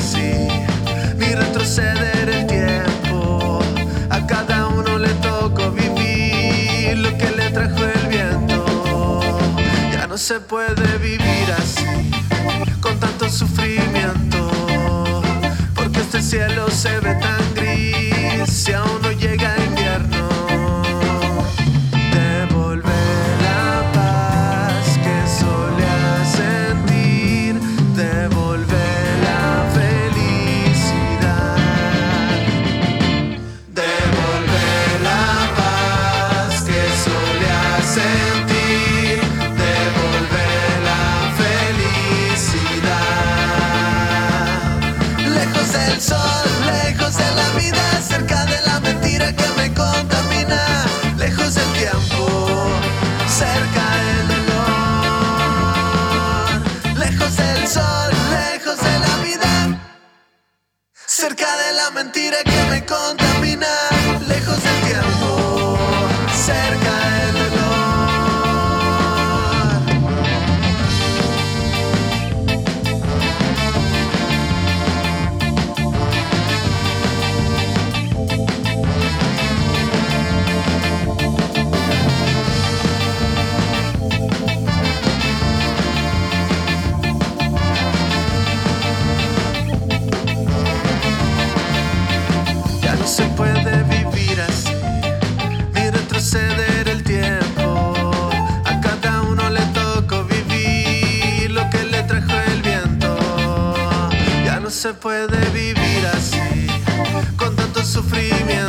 así, ni retroceder el tiempo. A cada uno le tocó vivir lo que le trajo el viento. Ya no se puede vivir así, con tanto sufrimiento, porque este cielo se ve tan gris si aún no llega invierno. Devolver la paz que solía sentir, devolver la felicidad, devolver la paz que solía sentir, devolver la felicidad. Lejos del sol, lejos de la vida, cerca de la mentira que me contamina, lejos del tiempo, cerca del dolor. Lejos del sol, lejos de la vida, cerca de la mentira que me contamina, lejos del tiempo, cerca del dolor. Ya no se puede vivir así, ni retroceder el tiempo. A cada uno le tocó vivir lo que le trajo el viento. Ya no se puede vivir así, con tanto sufrimiento.